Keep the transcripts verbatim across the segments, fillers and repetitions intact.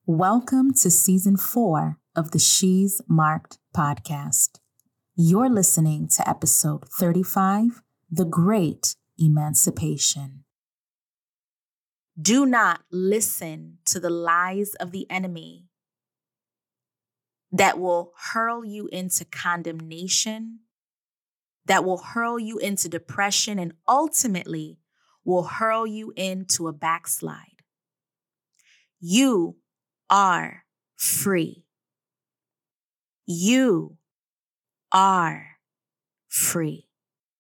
Welcome to season four of the She's Marked podcast. You're listening to episode thirty-five, The Great Emancipation. Do not listen to the lies of the enemy that will hurl you into condemnation, that will hurl you into depression, and ultimately will hurl you into a backslide. You are free. You are free.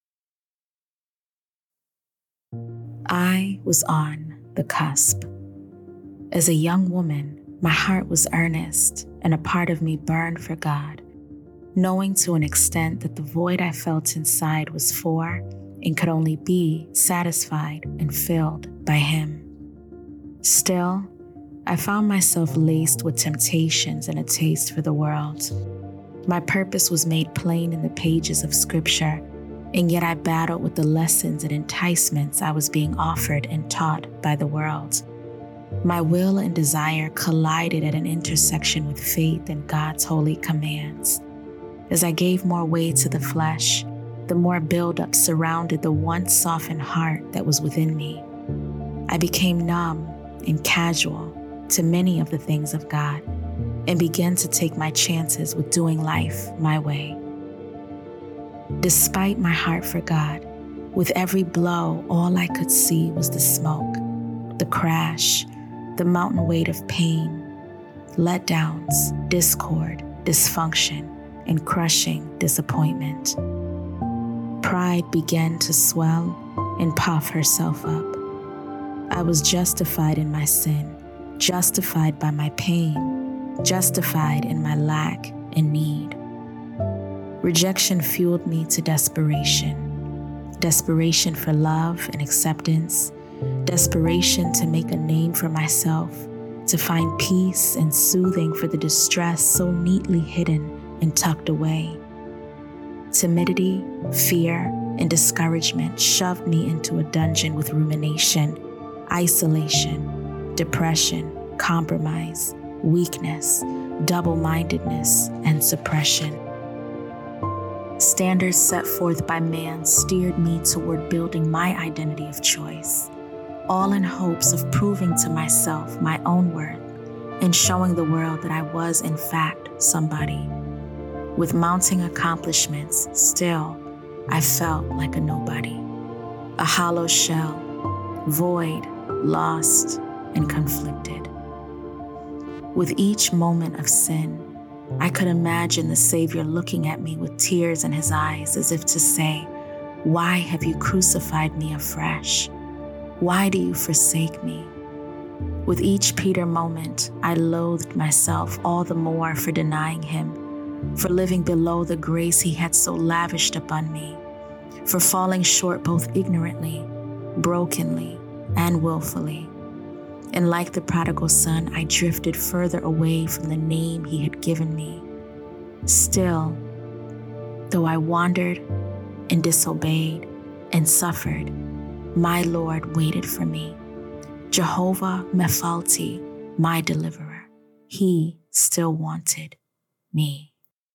I was on the cusp. As a young woman, my heart was earnest and a part of me burned for God, knowing to an extent that the void I felt inside was for and could only be satisfied and filled by Him. Still, I found myself laced with temptations and a taste for the world. My purpose was made plain in the pages of Scripture, and yet I battled with the lessons and enticements I was being offered and taught by the world. My will and desire collided at an intersection with faith and God's holy commands. As I gave more way to the flesh, the more buildup surrounded the once softened heart that was within me. I became numb and casual to many of the things of God and began to take my chances with doing life my way. Despite my heart for God, with every blow, all I could see was the smoke, the crash, the mountain weight of pain, letdowns, discord, dysfunction, and crushing disappointment. Pride began to swell and puff herself up. I was justified in my sin, justified by my pain, justified in my lack and need. Rejection fueled me to desperation. Desperation for love and acceptance. Desperation to make a name for myself, to find peace and soothing for the distress so neatly hidden and tucked away. Timidity, fear, and discouragement shoved me into a dungeon with rumination, isolation, depression, compromise, weakness, double-mindedness, and suppression. Standards set forth by man steered me toward building my identity of choice, all in hopes of proving to myself my own worth and showing the world that I was, in fact, somebody. With mounting accomplishments, still, I felt like a nobody, a hollow shell, void, lost, and conflicted. With each moment of sin, I could imagine the Savior looking at me with tears in His eyes as if to say, "Why have you crucified me afresh? Why do you forsake me?" With each Peter moment, I loathed myself all the more for denying Him, for living below the grace He had so lavished upon me, for falling short both ignorantly, brokenly, and willfully. And like the prodigal son, I drifted further away from the name He had given me. Still, though I wandered and disobeyed and suffered, my Lord waited for me. Jehovah Mephalti, my deliverer, He still wanted me.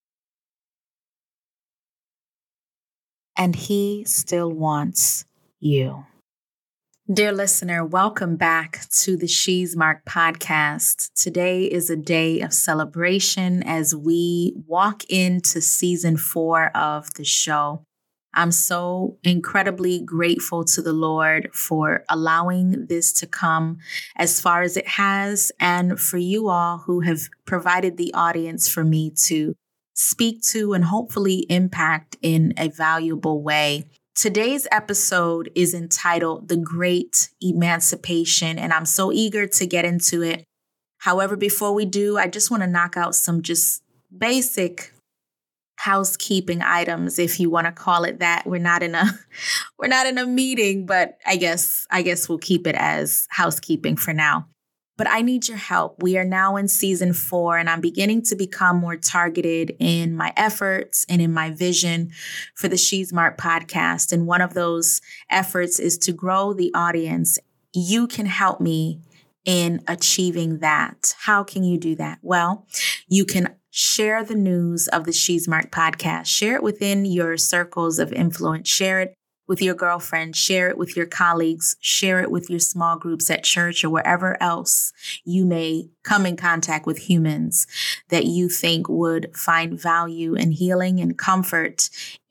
And He still wants you. Dear listener, welcome back to the She's Marked podcast. Today is a day of celebration as we walk into season four of the show. I'm so incredibly grateful to the Lord for allowing this to come as far as it has, and for you all who have provided the audience for me to speak to and hopefully impact in a valuable way. Today's episode is entitled The Great Emancipation, and I'm so eager to get into it. However, before we do, I just want to knock out some just basic housekeeping items, if you want to call it that. We're not in a we're not in a meeting, but I guess I guess we'll keep it as housekeeping for now. But I need your help. We are now in season four, and I'm beginning to become more targeted in my efforts and in my vision for the She's Marked podcast. And one of those efforts is to grow the audience. You can help me in achieving that. How can you do that? Well, you can share the news of the She's Marked podcast. Share it within your circles of influence. Share it with your girlfriend. Share it with your colleagues. Share it with your small groups at church or wherever else you may come in contact with humans that you think would find value and healing and comfort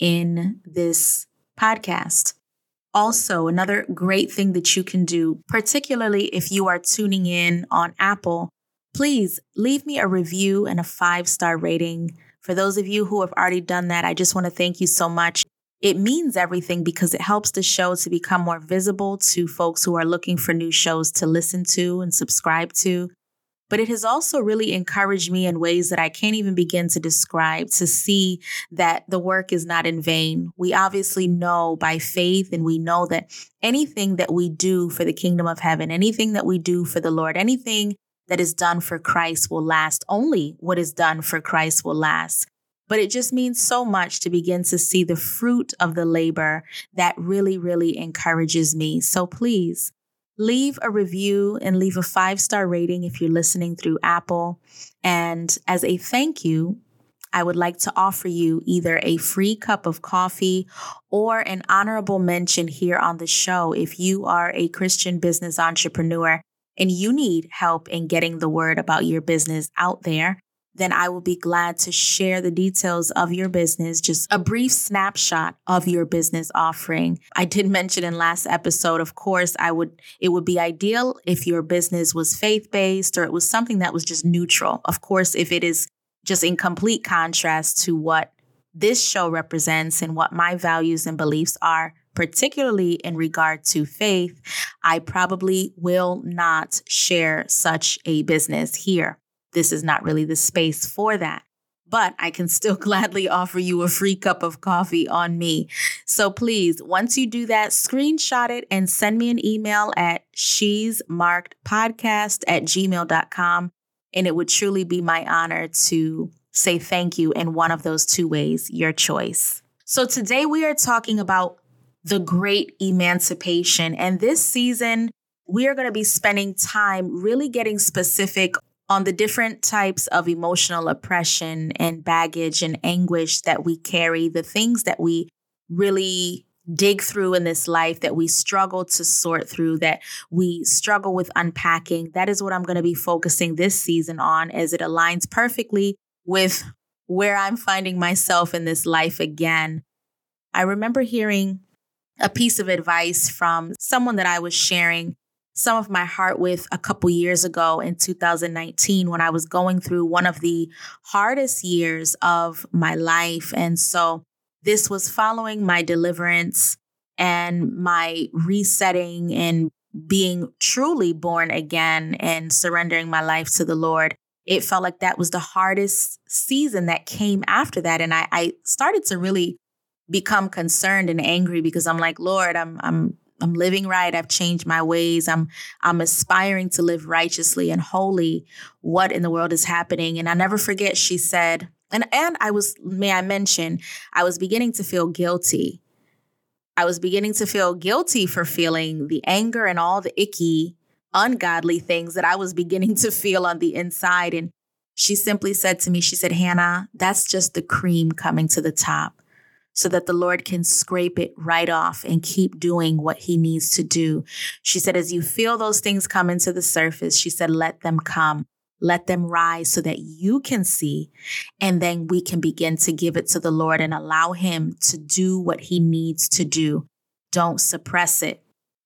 in this podcast. Also, another great thing that you can do, particularly if you are tuning in on Apple, please leave me a review and a five-star rating. For those of you who have already done that, I just want to thank you so much. It means everything because it helps the show to become more visible to folks who are looking for new shows to listen to and subscribe to. But it has also really encouraged me in ways that I can't even begin to describe, to see that the work is not in vain. We obviously know by faith, and we know that anything that we do for the kingdom of heaven, anything that we do for the Lord, anything that is done for Christ will last. Only what is done for Christ will last. But it just means so much to begin to see the fruit of the labor that really, really encourages me. So please, leave a review and leave a five-star rating if you're listening through Apple. And as a thank you, I would like to offer you either a free cup of coffee or an honorable mention here on the show if you are a Christian business entrepreneur and you need help in getting the word about your business out there. Then I will be glad to share the details of your business, just a brief snapshot of your business offering. I did mention in last episode, of course, I would it would be ideal if your business was faith-based or it was something that was just neutral. Of course, if it is just in complete contrast to what this show represents and what my values and beliefs are, particularly in regard to faith, I probably will not share such a business here. This is not really the space for that, but I can still gladly offer you a free cup of coffee on me. So please, once you do that, screenshot it and send me an email at she's marked podcast at gmail dot com. And it would truly be my honor to say thank you in one of those two ways, your choice. So today we are talking about the great emancipation. And this season, we are going to be spending time really getting specific on the different types of emotional oppression and baggage and anguish that we carry, the things that we really dig through in this life, that we struggle to sort through, that we struggle with unpacking. That is what I'm going to be focusing this season on, as it aligns perfectly with where I'm finding myself in this life again. I remember hearing a piece of advice from someone that I was sharing some of my heart with a couple years ago in two thousand nineteen when I was going through one of the hardest years of my life. And so this was following my deliverance and my resetting and being truly born again and surrendering my life to the Lord. It felt like that was the hardest season that came after that. And I, I started to really become concerned and angry because I'm like, Lord, I'm I'm I'm living right. I've changed my ways. I'm I'm aspiring to live righteously and holy. What in the world is happening? And I never forget, she said, and, and I was, may I mention, I was beginning to feel guilty. I was beginning to feel guilty for feeling the anger and all the icky, ungodly things that I was beginning to feel on the inside. And she simply said to me, she said, Hannah, that's just the cream coming to the top, so that the Lord can scrape it right off and keep doing what he needs to do. She said, as you feel those things come into the surface, she said, let them come, let them rise so that you can see. And then we can begin to give it to the Lord and allow him to do what he needs to do. Don't suppress it.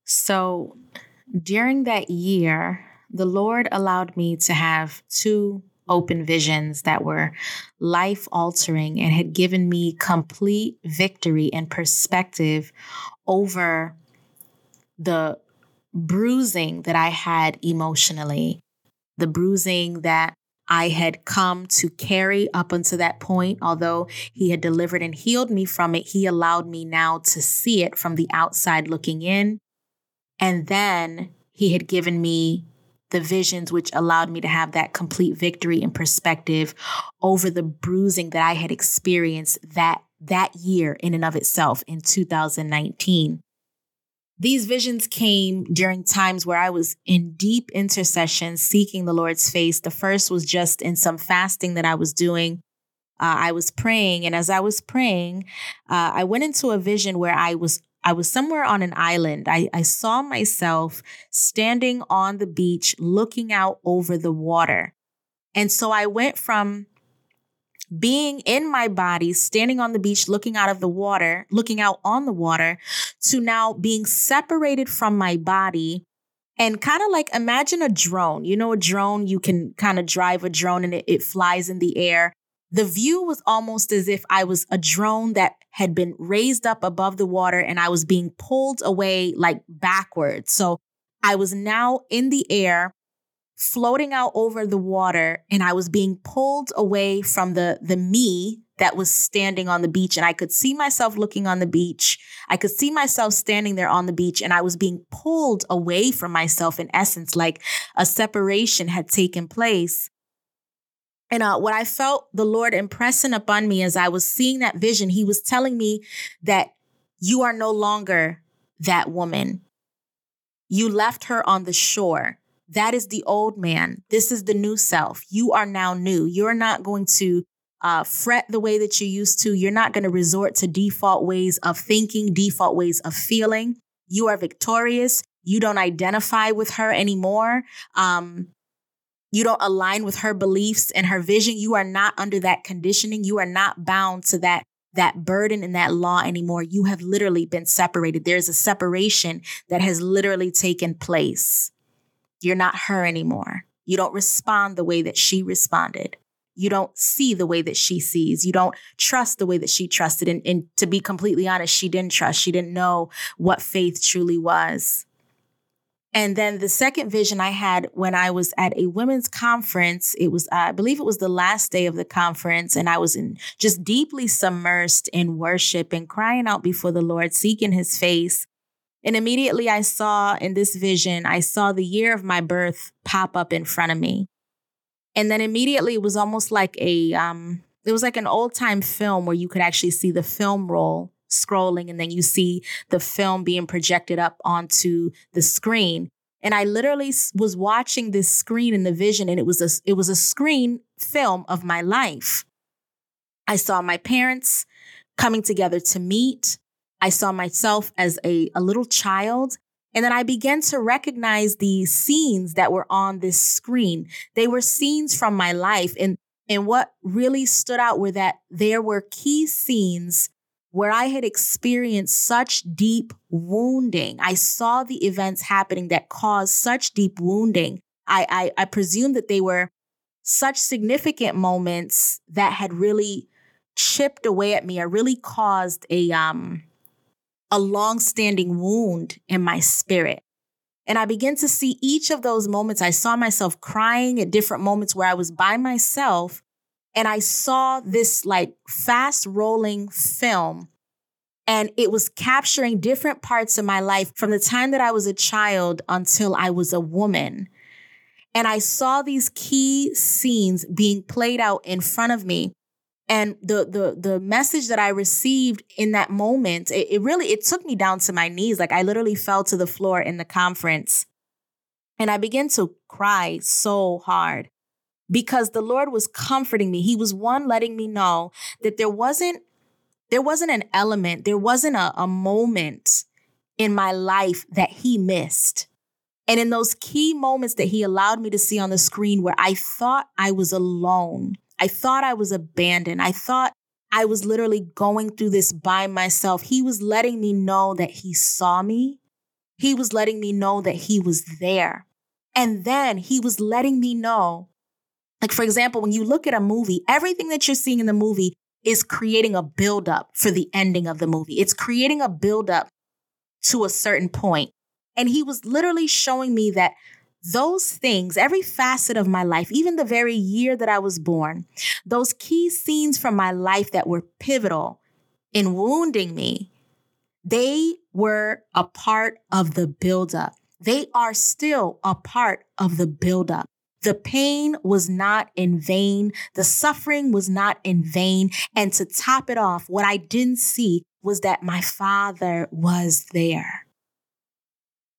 So during that year, the Lord allowed me to have two open visions that were life-altering and had given me complete victory and perspective over the bruising that I had emotionally, the bruising that I had come to carry up until that point. Although he had delivered and healed me from it, he allowed me now to see it from the outside looking in. And then he had given me the visions which allowed me to have that complete victory and perspective over the bruising that I had experienced that that year in and of itself in two thousand nineteen. These visions came during times where I was in deep intercession, seeking the Lord's face. The first was just in some fasting that I was doing. Uh, I was praying, and as I was praying, uh, I went into a vision where I was I was somewhere on an island. I, I saw myself standing on the beach, looking out over the water. And so I went from being in my body, standing on the beach, looking out of the water, looking out on the water, to now being separated from my body. And kind of like, imagine a drone. You know, a drone, you can kind of drive a drone and it, it flies in the air. The view was almost as if I was a drone that had been raised up above the water and I was being pulled away like backwards. So I was now in the air, floating out over the water, and I was being pulled away from the, the me that was standing on the beach. And I could see myself looking on the beach. I could see myself standing there on the beach, and I was being pulled away from myself, in essence, like a separation had taken place. And uh, what I felt the Lord impressing upon me as I was seeing that vision, he was telling me that you are no longer that woman. You left her on the shore. That is the old man. This is the new self. You are now new. You're not going to uh, fret the way that you used to. You're not going to resort to default ways of thinking, default ways of feeling. You are victorious. You don't identify with her anymore. Um, You don't align with her beliefs and her vision. You are not under that conditioning. You are not bound to that, that burden and that law anymore. You have literally been separated. There's a separation that has literally taken place. You're not her anymore. You don't respond the way that she responded. You don't see the way that she sees. You don't trust the way that she trusted. And, and to be completely honest, she didn't trust. She didn't know what faith truly was. And then the second vision I had when I was at a women's conference, it was, uh, I believe it was the last day of the conference, and I was in just deeply submersed in worship and crying out before the Lord, seeking his face. And immediately I saw in this vision, I saw the year of my birth pop up in front of me. And then immediately it was almost like a, um, it was like an old time film where you could actually see the film roll scrolling, and then you see the film being projected up onto the screen. And I literally was watching this screen in the vision, and it was a, it was a screen film of my life. I saw my parents coming together to meet. I saw myself as a, a little child. And then I began to recognize the scenes that were on this screen. They were scenes from my life. And, and what really stood out were that there were key scenes where I had experienced such deep wounding. I saw the events happening that caused such deep wounding. I, I, I presume that they were such significant moments that had really chipped away at me or really caused a, um, a long-standing wound in my spirit. And I began to see each of those moments. I saw myself crying at different moments where I was by myself. And I saw this like fast rolling film, and it was capturing different parts of my life from the time that I was a child until I was a woman. And I saw these key scenes being played out in front of me. And the the the message that I received in that moment, it, it really, it took me down to my knees. Like I literally fell to the floor in the conference, and I began to cry so hard. Because the Lord was comforting me. He was one letting me know that there wasn't, there wasn't an element, there wasn't a, a moment in my life that he missed. And in those key moments that he allowed me to see on the screen where I thought I was alone, I thought I was abandoned, I thought I was literally going through this by myself, he was letting me know that he saw me. He was letting me know that he was there. And then he was letting me know, like, for example, when you look at a movie, everything that you're seeing in the movie is creating a buildup for the ending of the movie. It's creating a buildup to a certain point. And he was literally showing me that those things, every facet of my life, even the very year that I was born, those key scenes from my life that were pivotal in wounding me, they were a part of the buildup. They are still a part of the buildup. The pain was not in vain. The suffering was not in vain. And to top it off, what I didn't see was that my Father was there.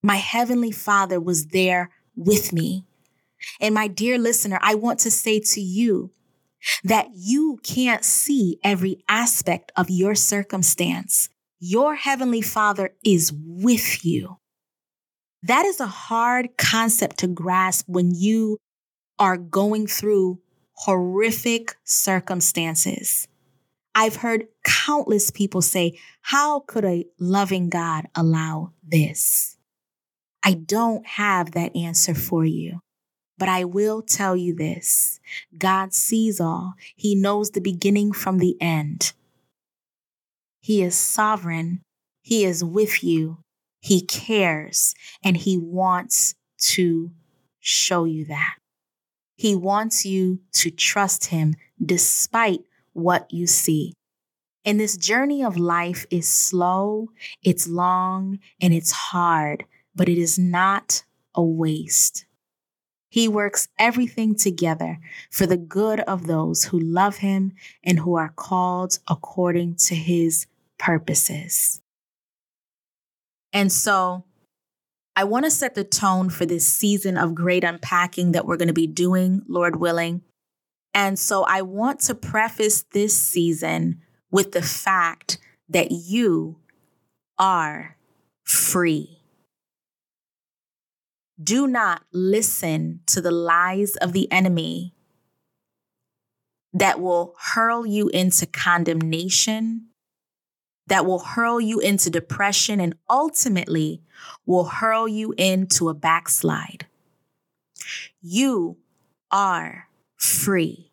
My Heavenly Father was there with me. And my dear listener, I want to say to you that you can't see every aspect of your circumstance. Your Heavenly Father is with you. That is a hard concept to grasp when you are going through horrific circumstances. I've heard countless people say, how could a loving God allow this? I don't have that answer for you, but I will tell you this. God sees all. He knows the beginning from the end. He is sovereign. He is with you. He cares, and he wants to show you that. He wants you to trust him despite what you see. And this journey of life is slow, it's long, and it's hard, but it is not a waste. He works everything together for the good of those who love him and who are called according to his purposes. And so I want to set the tone for this season of great unpacking that we're going to be doing, Lord willing. And so I want to preface this season with the fact that you are free. Do not listen to the lies of the enemy that will hurl you into condemnation, that will hurl you into depression, and ultimately will hurl you into a backslide. You are free.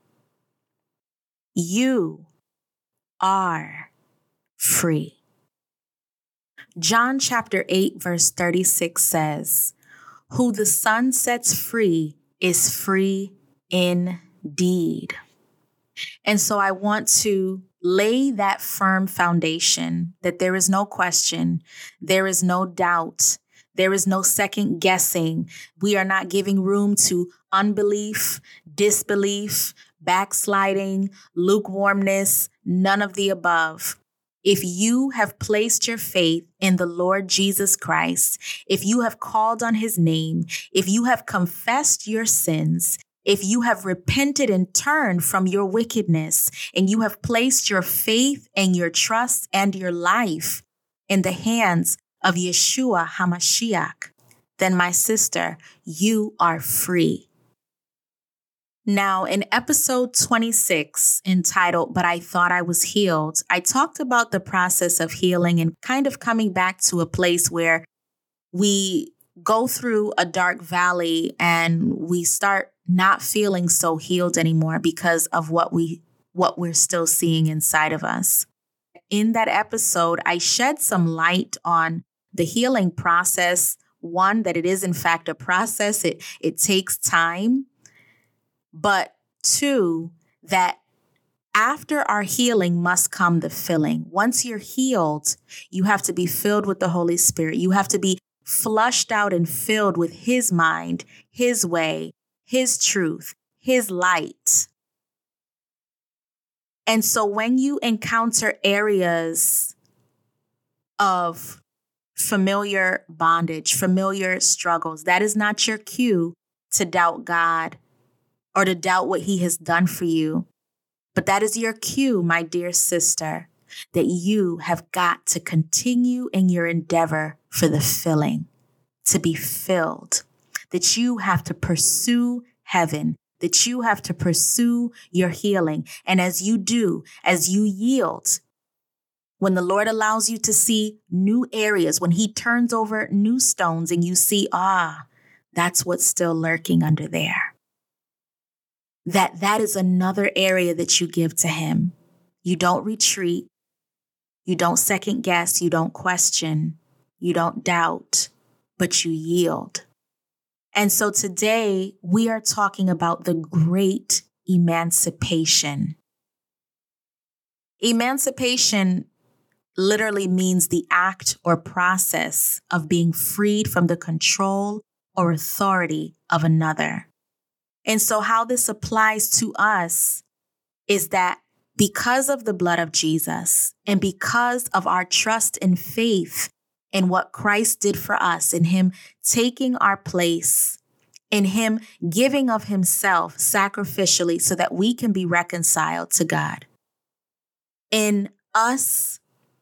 You are free. John chapter eight, verse thirty-six says, who the Son sets free is free indeed. And so I want to lay that firm foundation that there is no question, there is no doubt, there is no second guessing. We are not giving room to unbelief, disbelief, backsliding, lukewarmness, none of the above. If you have placed your faith in the Lord Jesus Christ, if you have called on his name, if you have confessed your sins, if you have repented and turned from your wickedness, and you have placed your faith and your trust and your life in the hands of Yeshua HaMashiach, then my sister, you are free. Now, in episode twenty-six, entitled, But I Thought I Was Healed, I talked about the process of healing and kind of coming back to a place where we go through a dark valley and we start not feeling so healed anymore because of what we what we're still seeing inside of us. In that episode, I shed some light on the healing process. One, that it is in fact a process. It it takes time. But two, that after our healing must come the filling. Once you're healed, you have to be filled with the Holy Spirit. You have to be flushed out and filled with his mind, his way, his truth, his light. And so when you encounter areas of familiar bondage, familiar struggles, that is not your cue to doubt God or to doubt what he has done for you. But that is your cue, my dear sister, that you have got to continue in your endeavor for the filling, to be filled, that you have to pursue heaven, that you have to pursue your healing. And as you do, as you yield, when the Lord allows you to see new areas, when he turns over new stones and you see, ah, that's what's still lurking under there. That that is another area that you give to him. You don't retreat. You don't second guess. You don't question. You don't doubt, but you yield. And so today we are talking about the great emancipation. Emancipation literally means the act or process of being freed from the control or authority of another. And so how this applies to us is that because of the blood of Jesus and because of our trust and faith in what Christ did for us, in him taking our place, in him giving of himself sacrificially so that we can be reconciled to God, in us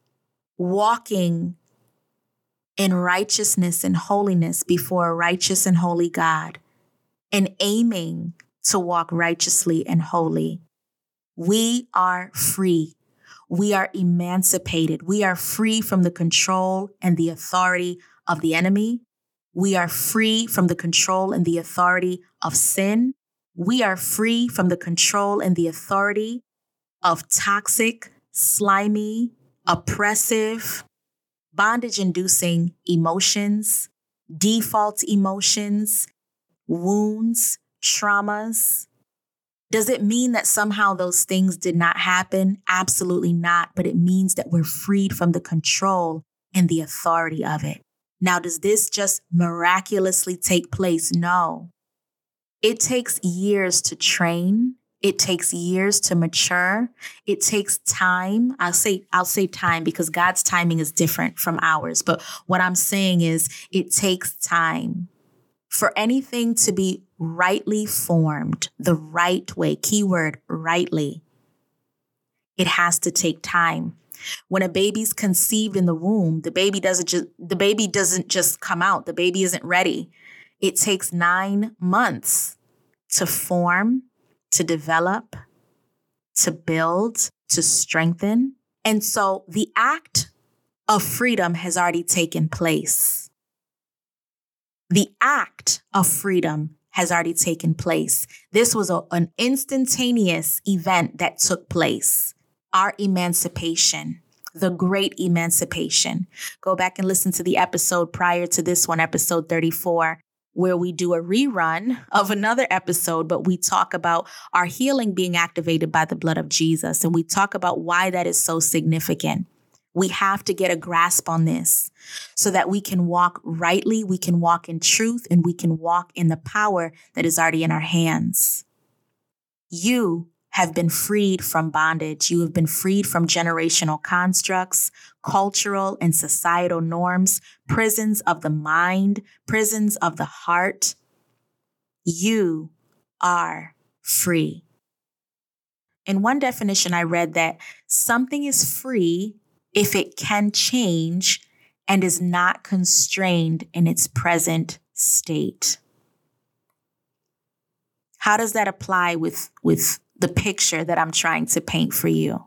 walking in righteousness and holiness before a righteous and holy God, and aiming to walk righteously and holy. We are free. We are emancipated. We are free from the control and the authority of the enemy. We are free from the control and the authority of sin. We are free from the control and the authority of toxic, slimy, oppressive, bondage-inducing emotions, default emotions, wounds, traumas. Does it mean that somehow those things did not happen? Absolutely not. But it means that we're freed from the control and the authority of it. Now, does this just miraculously take place? No. It takes years to train. It takes years to mature. It takes time. I'll say, I'll say time because God's timing is different from ours. But what I'm saying is it takes time for anything to be rightly formed the right way. Keyword, rightly. It has to take time. When a baby's conceived in the womb, the baby doesn't just, the baby doesn't just come out. The baby isn't ready. It takes nine months to form, to develop, to build, to strengthen. And so the act of freedom has already taken place. The act of freedom has already taken place. This was a, an instantaneous event that took place. Our emancipation, the great emancipation. Go back and listen to the episode prior to this one, episode thirty-four, where we do a rerun of another episode, but we talk about our healing being activated by the blood of Jesus. And we talk about why that is so significant. We have to get a grasp on this so that we can walk rightly, we can walk in truth, and we can walk in the power that is already in our hands. You have been freed from bondage. You have been freed from generational constructs, cultural and societal norms, prisons of the mind, prisons of the heart. You are free. In one definition, I read that something is free if it can change and is not constrained in its present state. How does that apply with, with the picture that I'm trying to paint for you?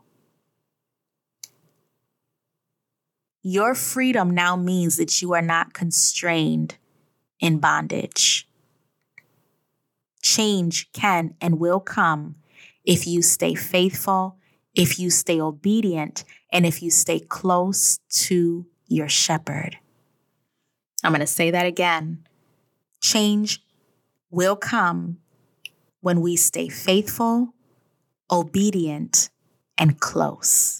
Your freedom now means that you are not constrained in bondage. Change can and will come if you stay faithful, if you stay obedient, and if you stay close to your shepherd. I'm going to say that again. Change will come when we stay faithful, obedient, and close.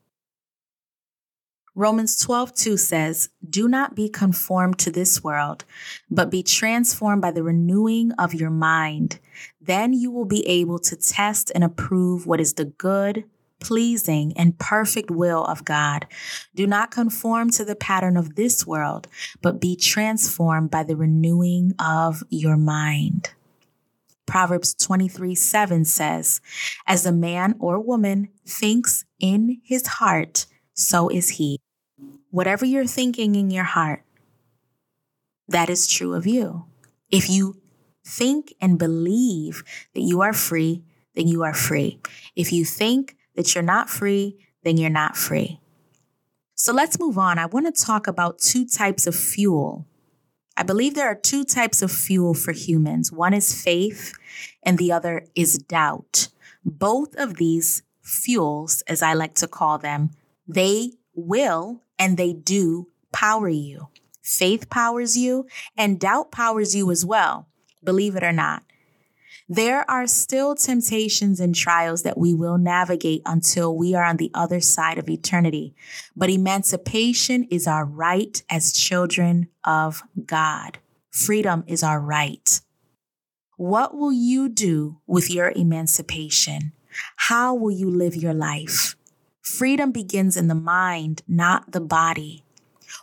Romans twelve two says, "Do not be conformed to this world, but be transformed by the renewing of your mind. Then you will be able to test and approve what is the good, pleasing, and perfect will of God. Do not conform to the pattern of this world, but be transformed by the renewing of your mind." Proverbs twenty-three seven says, "As a man or woman thinks in his heart, so is he." Whatever you're thinking in your heart, that is true of you. If you think and believe that you are free, then you are free. If you think that you're not free, then you're not free. So let's move on. I want to talk about two types of fuel. I believe there are two types of fuel for humans. One is faith and the other is doubt. Both of these fuels, as I like to call them, they will and they do power you. Faith powers you and doubt powers you as well, believe it or not. There are still temptations and trials that we will navigate until we are on the other side of eternity. But emancipation is our right as children of God. Freedom is our right. What will you do with your emancipation? How will you live your life? Freedom begins in the mind, not the body.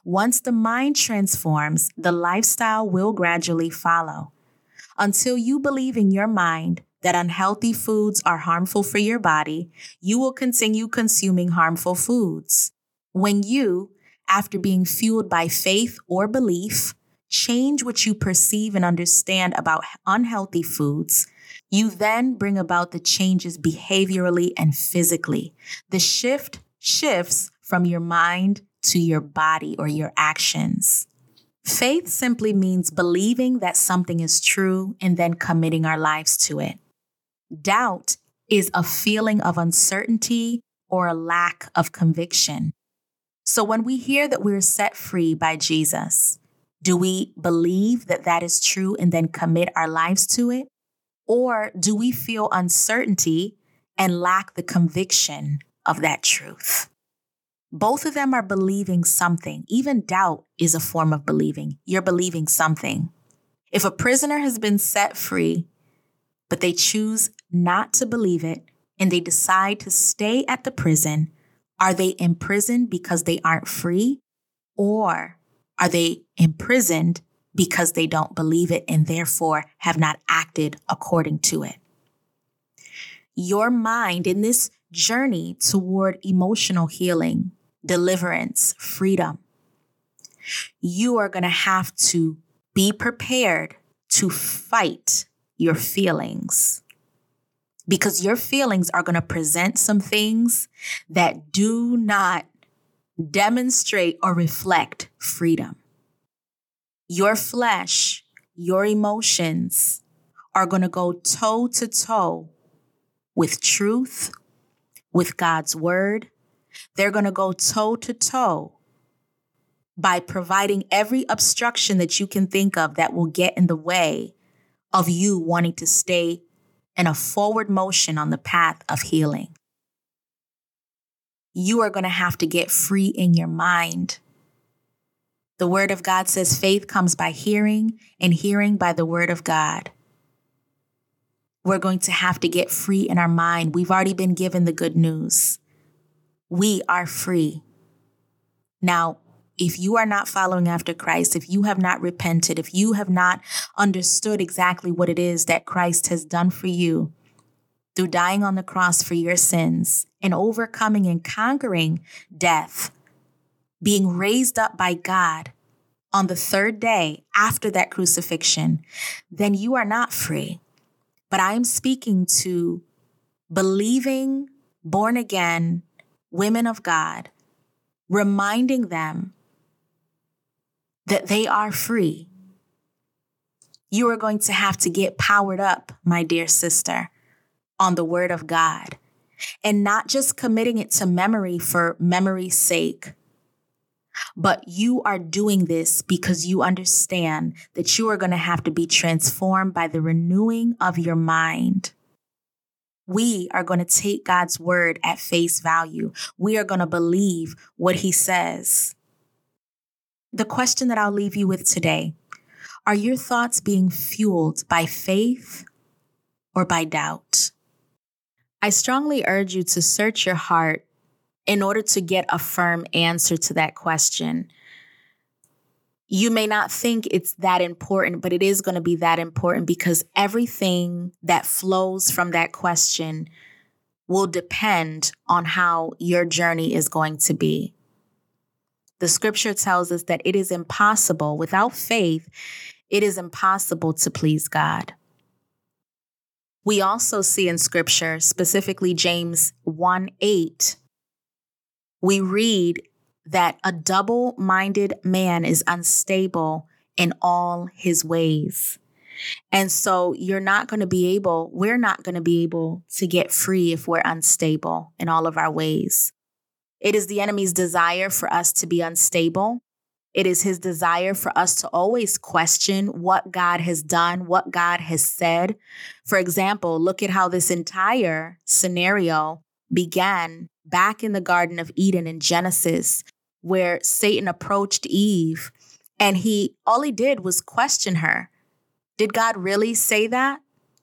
Once the mind transforms, the lifestyle will gradually follow. Until you believe in your mind that unhealthy foods are harmful for your body, you will continue consuming harmful foods. When you, after being fueled by faith or belief, change what you perceive and understand about unhealthy foods, you then bring about the changes behaviorally and physically. The shift shifts from your mind to your body or your actions. Faith simply means believing that something is true and then committing our lives to it. Doubt is a feeling of uncertainty or a lack of conviction. So when we hear that we're set free by Jesus, do we believe that that is true and then commit our lives to it? Or do we feel uncertainty and lack the conviction of that truth? Both of them are believing something. Even doubt is a form of believing. You're believing something. If a prisoner has been set free, but they choose not to believe it, and they decide to stay at the prison, are they imprisoned because they aren't free? Or are they imprisoned because they don't believe it and therefore have not acted according to it? Your mind in this journey toward emotional healing, deliverance, freedom, you are going to have to be prepared to fight your feelings, because your feelings are going to present some things that do not demonstrate or reflect freedom. Your flesh, your emotions are going to go toe to toe with truth, with God's word. They're going to go toe to toe by providing every obstruction that you can think of that will get in the way of you wanting to stay in a forward motion on the path of healing. You are going to have to get free in your mind. The word of God says faith comes by hearing, and hearing by the word of God. We're going to have to get free in our mind. We've already been given the good news. We are free. Now, if you are not following after Christ, if you have not repented, if you have not understood exactly what it is that Christ has done for you through dying on the cross for your sins and overcoming and conquering death, being raised up by God on the third day after that crucifixion, then you are not free. But I am speaking to believing, born again women of God, reminding them that they are free. You are going to have to get powered up, my dear sister, on the word of God, and not just committing it to memory for memory's sake, but you are doing this because you understand that you are going to have to be transformed by the renewing of your mind. We are going to take God's word at face value. We are going to believe what he says. The question that I'll leave you with today: are your thoughts being fueled by faith or by doubt? I strongly urge you to search your heart in order to get a firm answer to that question. You may not think it's that important, but it is going to be that important, because everything that flows from that question will depend on how your journey is going to be. The scripture tells us that it is impossible, without faith, it is impossible to please God. We also see in scripture, specifically James one eight, we read that a double-minded man is unstable in all his ways. And so you're not going to be able, we're not going to be able to get free if we're unstable in all of our ways. It is the enemy's desire for us to be unstable. It is his desire for us to always question what God has done, what God has said. For example, look at how this entire scenario began back in the Garden of Eden in Genesis, where Satan approached Eve and he, all he did was question her. Did God really say that?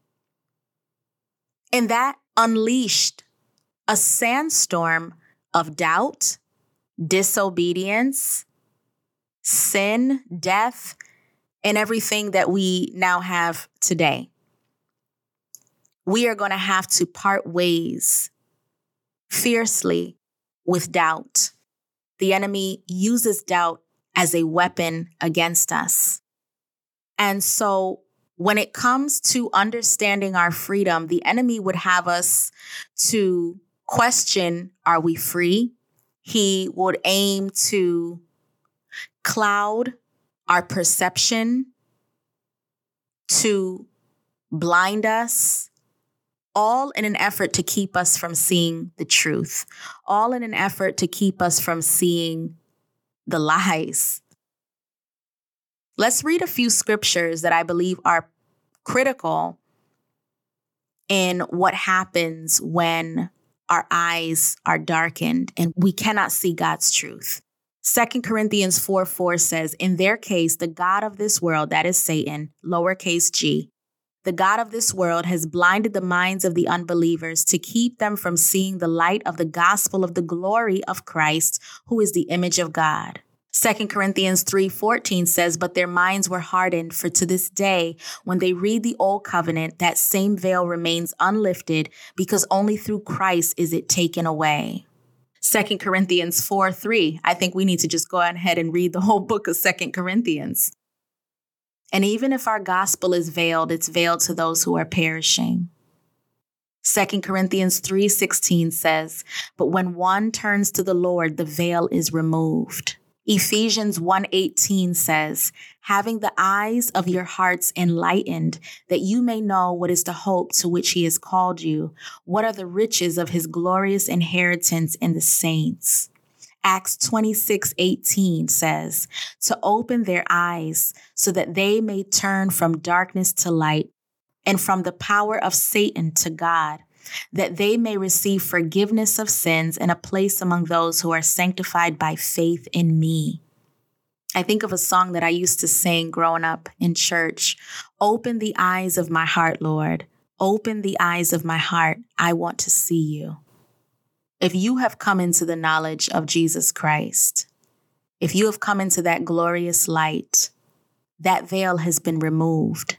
And that unleashed a sandstorm of doubt, disobedience, sin, death, and everything that we now have today. We are going to have to part ways fiercely with doubt. The enemy uses doubt as a weapon against us. And so when it comes to understanding our freedom, the enemy would have us to question, are we free? He would aim to cloud our perception, to blind us, all in an effort to keep us from seeing the truth, all in an effort to keep us from seeing the lies. Let's read a few scriptures that I believe are critical in what happens when our eyes are darkened and we cannot see God's truth. Second Corinthians four four says, in their case, the God of this world, that is Satan, lowercase g, the God of this world has blinded the minds of the unbelievers to keep them from seeing the light of the gospel of the glory of Christ, who is the image of God. Second Corinthians three fourteen says, but their minds were hardened, for to this day, when they read the old covenant, that same veil remains unlifted, because only through Christ is it taken away. Second Corinthians four three. I think we need to just go ahead and read the whole book of Second Corinthians. And even if our gospel is veiled, it's veiled to those who are perishing. Second Corinthians three sixteen says, but when one turns to the Lord, the veil is removed. Ephesians one eighteen says, having the eyes of your hearts enlightened, that you may know what is the hope to which he has called you, what are the riches of his glorious inheritance in the saints. Acts twenty-six eighteen says, to open their eyes so that they may turn from darkness to light and from the power of Satan to God, that they may receive forgiveness of sins and a place among those who are sanctified by faith in me. I think of a song that I used to sing growing up in church. Open the eyes of my heart, Lord. Open the eyes of my heart. I want to see you. If you have come into the knowledge of Jesus Christ, if you have come into that glorious light, that veil has been removed.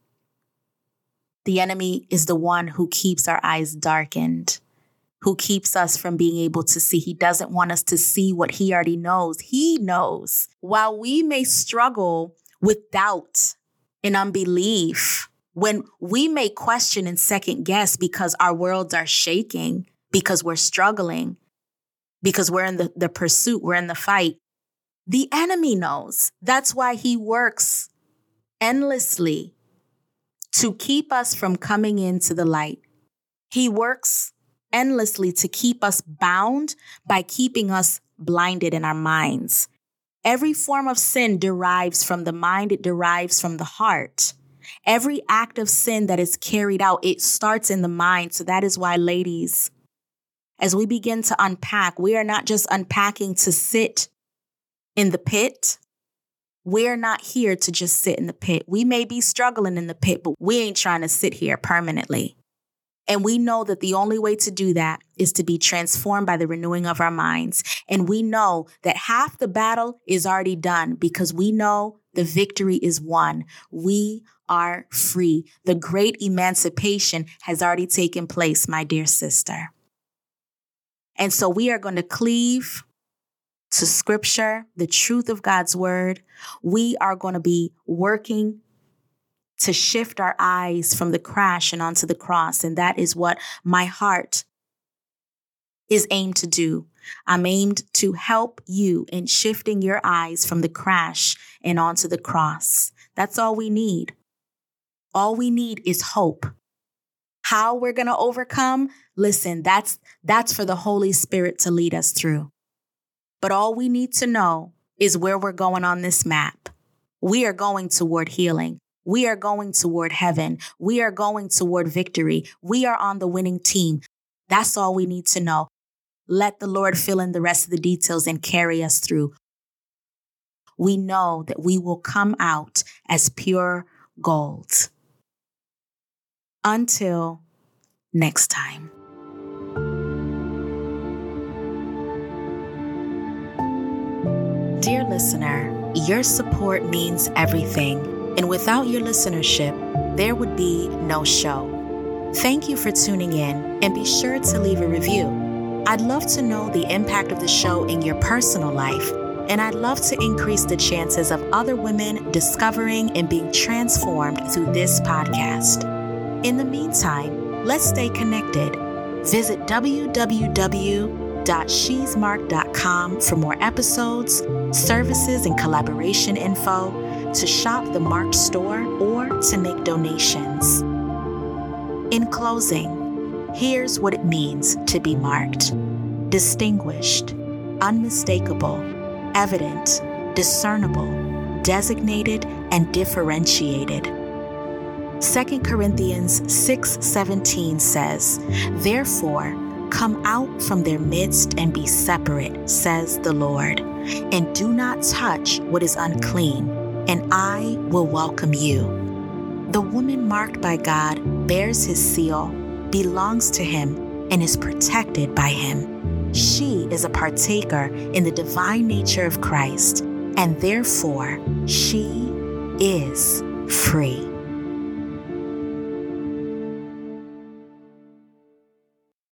The enemy is the one who keeps our eyes darkened, who keeps us from being able to see. He doesn't want us to see what he already knows. He knows. While we may struggle with doubt and unbelief, when we may question and second guess because our worlds are shaking, because we're struggling, because we're in the, the pursuit, we're in the fight, the enemy knows. That's why he works endlessly to keep us from coming into the light. He works endlessly to keep us bound by keeping us blinded in our minds. Every form of sin derives from the mind. It derives from the heart. Every act of sin that is carried out, it starts in the mind. So that is why, ladies, as we begin to unpack, we are not just unpacking to sit in the pit. We're not here to just sit in the pit. We may be struggling in the pit, but we ain't trying to sit here permanently. And we know that the only way to do that is to be transformed by the renewing of our minds. And we know that half the battle is already done because we know the victory is won. We are free. The great emancipation has already taken place, my dear sister. And so we are going to cleave to scripture, the truth of God's word. We are going to be working to shift our eyes from the crash and onto the cross. And that is what my heart is aimed to do. I'm aimed to help you in shifting your eyes from the crash and onto the cross. That's all we need. All we need is hope. How we're going to overcome? Listen, that's that's for the Holy Spirit to lead us through. But all we need to know is where we're going on this map. We are going toward healing. We are going toward heaven. We are going toward victory. We are on the winning team. That's all we need to know. Let the Lord fill in the rest of the details and carry us through. We know that we will come out as pure gold. Until next time. Dear listener, Your support means everything, and without your listenership, there would be no show. Thank you for tuning in, and be sure to leave a review. I'd love to know the impact of the show in your personal life, and I'd love to increase the chances of other women discovering and being transformed through this podcast. In the meantime, let's stay connected. Visit w w w dot she's marked dot com for more episodes, services, and collaboration info, to shop the Marked store, or to make donations. In closing, here's what it means to be marked: distinguished, unmistakable, evident, discernible, designated, and differentiated. Second Corinthians six seventeen says, "Therefore, come out from their midst and be separate, says the Lord, and do not touch what is unclean, and I will welcome you." The woman marked by God bears his seal, belongs to him, and is protected by him. She is a partaker in the divine nature of Christ, and therefore she is free.